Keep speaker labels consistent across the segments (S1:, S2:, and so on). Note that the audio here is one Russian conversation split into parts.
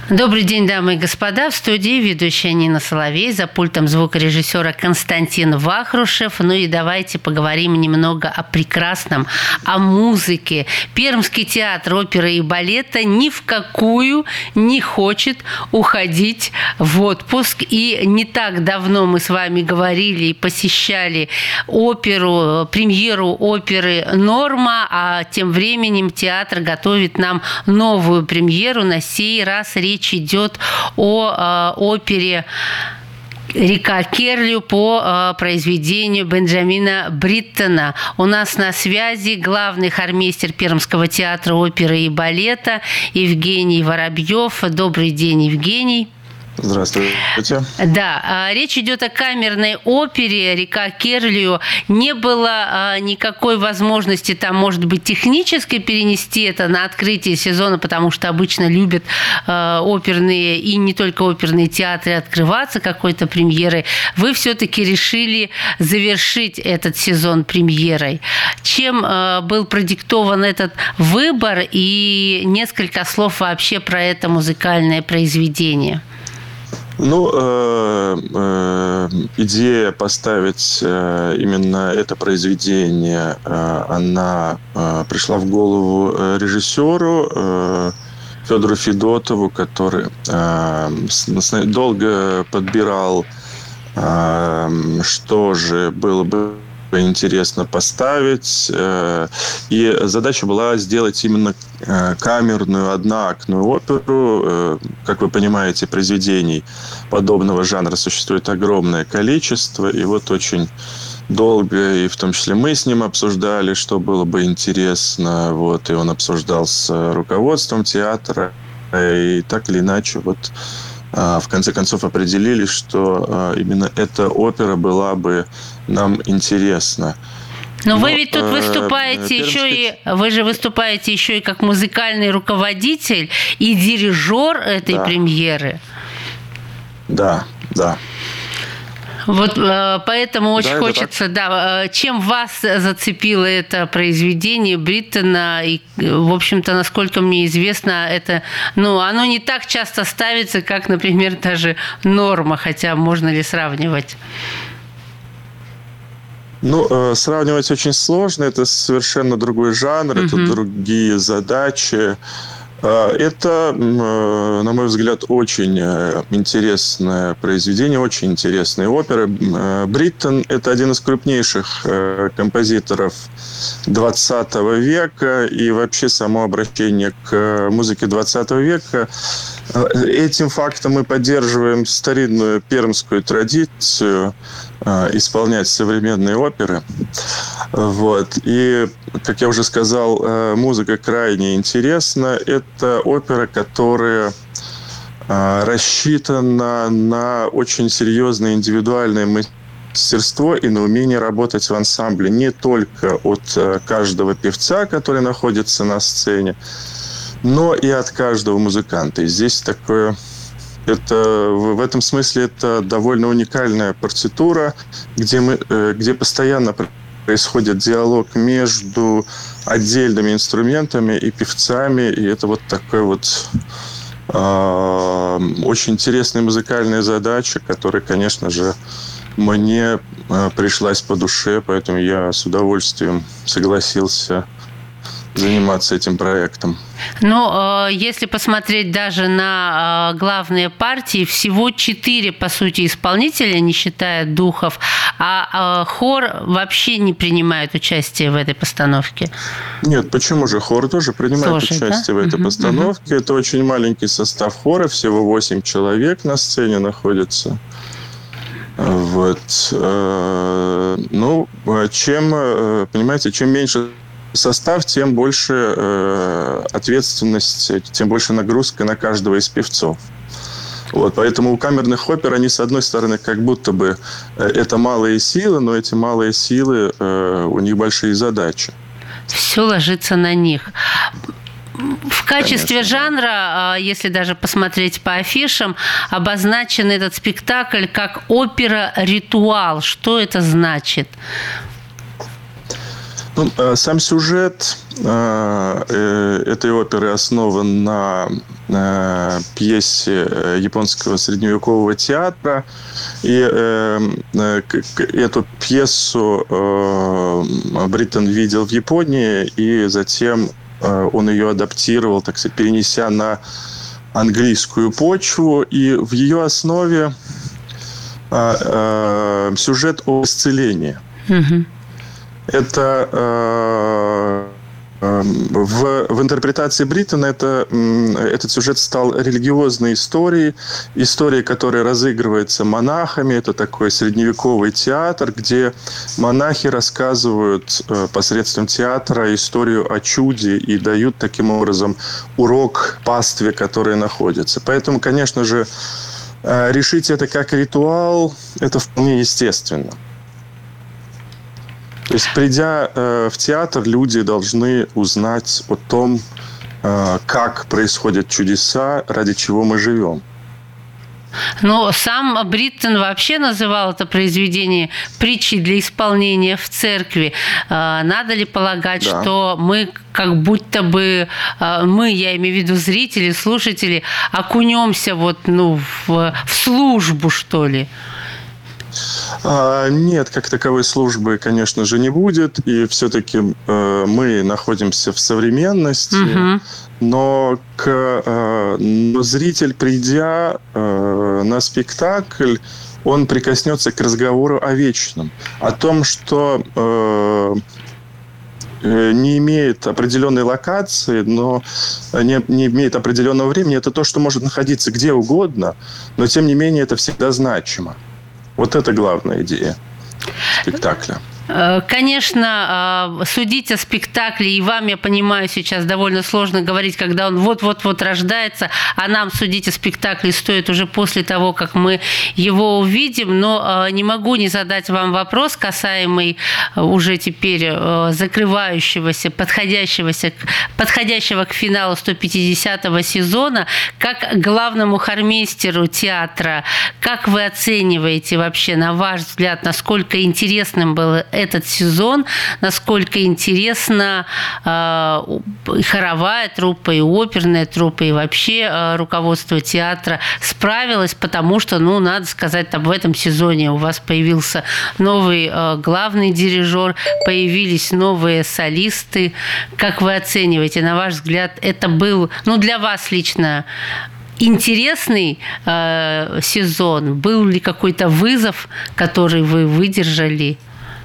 S1: Добрый день, дамы и господа. В студии ведущая Нина Соловей, за пультом звукорежиссера Константин Вахрушев. Ну и давайте поговорим немного о прекрасном, о музыке. Пермский театр оперы и балета ни в какую не хочет уходить в отпуск. И не так давно мы с вами говорили и посещали премьеру оперы «Норма», а тем временем театр готовит нам новую премьеру. На сей раз речь идет о опере «Река Керлю» по произведению Бенджамина Бриттона. У нас на связи главный хормейстер Пермского театра оперы и балета Евгений Воробьев. Добрый день, Евгений.
S2: Здравствуйте.
S1: Да, речь идет о камерной опере «Река Керлю». Не было никакой возможности там, может быть, технически перенести это на открытие сезона, потому что обычно любят оперные и не только оперные театры открываться какой-то премьерой. Вы все-таки решили завершить этот сезон премьерой. Чем был продиктован этот выбор и несколько слов вообще про это музыкальное произведение?
S2: Идея поставить именно это произведение, она пришла в голову режиссеру Федору Федотову, который долго подбирал, что же было бы интересно поставить. И задача была сделать именно камерную, одноактную оперу. Как вы понимаете, произведений подобного жанра существует огромное количество. И вот очень долго, и в том числе мы с ним обсуждали, что было бы интересно. И он обсуждал с руководством театра. И так или иначе, в конце концов определили, что именно эта опера была бы нам интересна.
S1: Но вы ведь тут выступаете вы же выступаете еще и как музыкальный руководитель и дирижер этой премьеры.
S2: Да.
S1: Поэтому очень хочется, чем вас зацепило это произведение Бриттона, и, в общем-то, насколько мне известно, оно не так часто ставится, как, например, даже «Норма», хотя можно ли сравнивать?
S2: Сравнивать очень сложно, это совершенно другой жанр, это другие задачи. Это, на мой взгляд, очень интересное произведение, очень интересная опера. Бриттон – это один из крупнейших композиторов XX века, и вообще само обращение к музыке XX века. Этим фактом мы поддерживаем старинную пермскую традицию исполнять современные оперы. И, как я уже сказал, музыка крайне интересна. Это опера, которая рассчитана на очень серьезное индивидуальное мастерство и на умение работать в ансамбле не только от каждого певца, который находится на сцене, но и от каждого музыканта. И здесь в этом смысле это довольно уникальная партитура, где постоянно происходит диалог между отдельными инструментами и певцами. И это такой очень интересная музыкальная задача, которая, конечно же, мне пришлась по душе, поэтому я с удовольствием согласился заниматься этим проектом.
S1: Если посмотреть даже на главные партии, всего 4, по сути, исполнителя, не считая духов, а хор вообще не принимает участие в этой постановке.
S2: Нет, почему же? Хор тоже принимает участие в этой постановке. Это очень маленький состав хора, всего 8 человек на сцене находится. Чем меньше состав, тем больше ответственность, тем больше нагрузка на каждого из певцов. Поэтому у камерных опер, они, с одной стороны, как будто бы это малые силы, но эти малые силы, у них большие задачи.
S1: Все ложится на них. В качестве жанра, если даже посмотреть по афишам, обозначен этот спектакль как опера-ритуал. Что это значит?
S2: Ну, сам сюжет этой оперы основан на пьесе японского средневекового театра. И эту пьесу Бриттон видел в Японии, и затем он ее адаптировал, так сказать, перенеся на английскую почву. И в ее основе сюжет о исцелении. Mm-hmm. Это в интерпретации Бриттона этот сюжет стал религиозной историей, которая разыгрывается монахами. Это такой средневековый театр, где монахи рассказывают посредством театра историю о чуде и дают таким образом урок пастве, которая находится. Поэтому, конечно же, решить это как ритуал – это вполне естественно. То есть, придя в театр, люди должны узнать о том, как происходят чудеса, ради чего мы живем.
S1: Но сам Бриттон вообще называл это произведение притчей для исполнения в церкви. Надо ли полагать, да, что мы как будто бы, я имею в виду зрители, слушатели, окунемся в службу, что ли?
S2: Нет, как таковой службы, конечно же, не будет. И все-таки мы находимся в современности. Угу. Но зритель, придя на спектакль, он прикоснется к разговору о вечном. О том, что не имеет определенной локации, но не имеет определенного времени. Это то, что может находиться где угодно, но, тем не менее, это всегда значимо. Вот это главная идея спектакля.
S1: Конечно, судить о спектакле, и вам, я понимаю, сейчас довольно сложно говорить, когда он вот-вот рождается, а нам судить о спектакле стоит уже после того, как мы его увидим. Но не могу не задать вам вопрос, касаемый уже теперь закрывающегося, подходящего к финалу 150-го сезона. Как главному хормейстеру театра, как вы оцениваете вообще, на ваш взгляд, насколько интересным был этот сезон, насколько интересно и хоровая труппа, и оперная труппа, и вообще руководство театра справилось, потому что, надо сказать, в этом сезоне у вас появился новый главный дирижер, появились новые солисты. Как вы оцениваете, на ваш взгляд, это был, для вас лично, интересный сезон? Был ли какой-то вызов, который вы выдержали?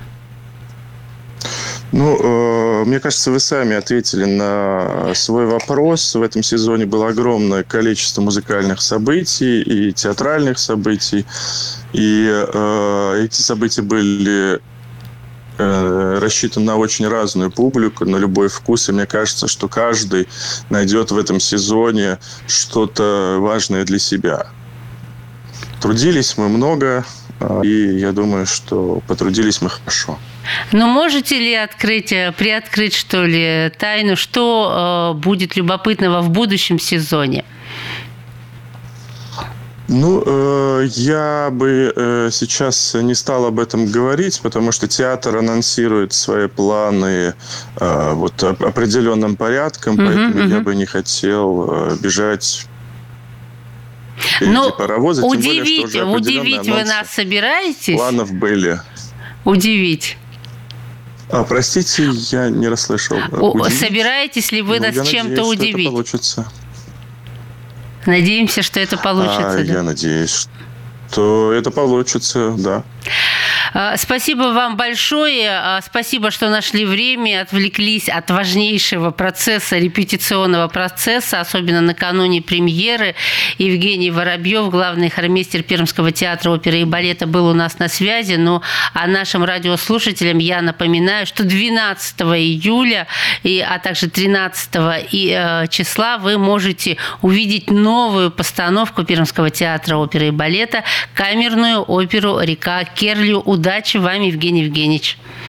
S2: Мне кажется, вы сами ответили на свой вопрос. В этом сезоне было огромное количество музыкальных событий и театральных событий. И эти события были рассчитаны на очень разную публику, на любой вкус. И мне кажется, что каждый найдет в этом сезоне что-то важное для себя. Трудились мы много, и я думаю, что потрудились мы хорошо.
S1: Можете ли приоткрыть, что ли, тайну, что будет любопытного в будущем сезоне?
S2: Я бы сейчас не стал об этом говорить, потому что театр анонсирует свои планы определенным порядком, поэтому я бы не хотел бежать впереди паровоза.
S1: Удивить вы нас собираетесь?
S2: Планов были.
S1: Удивить.
S2: Простите, я не расслышал.
S1: Собираетесь ли вы нас чем-то удивить?
S2: Что это получится.
S1: Надеемся, что это получится.
S2: Я надеюсь, что это получится, да.
S1: Спасибо вам большое. Спасибо, что нашли время, отвлеклись от важнейшего процесса, репетиционного процесса, особенно накануне премьеры. Евгений Воробьев, главный хормейстер Пермского театра оперы и балета, был у нас на связи. А нашим радиослушателям я напоминаю, что 12 июля, а также 13 числа вы можете увидеть новую постановку Пермского театра оперы и балета, камерную оперу «Река Керлю». Удачи вам, Евгений Евгеньевич.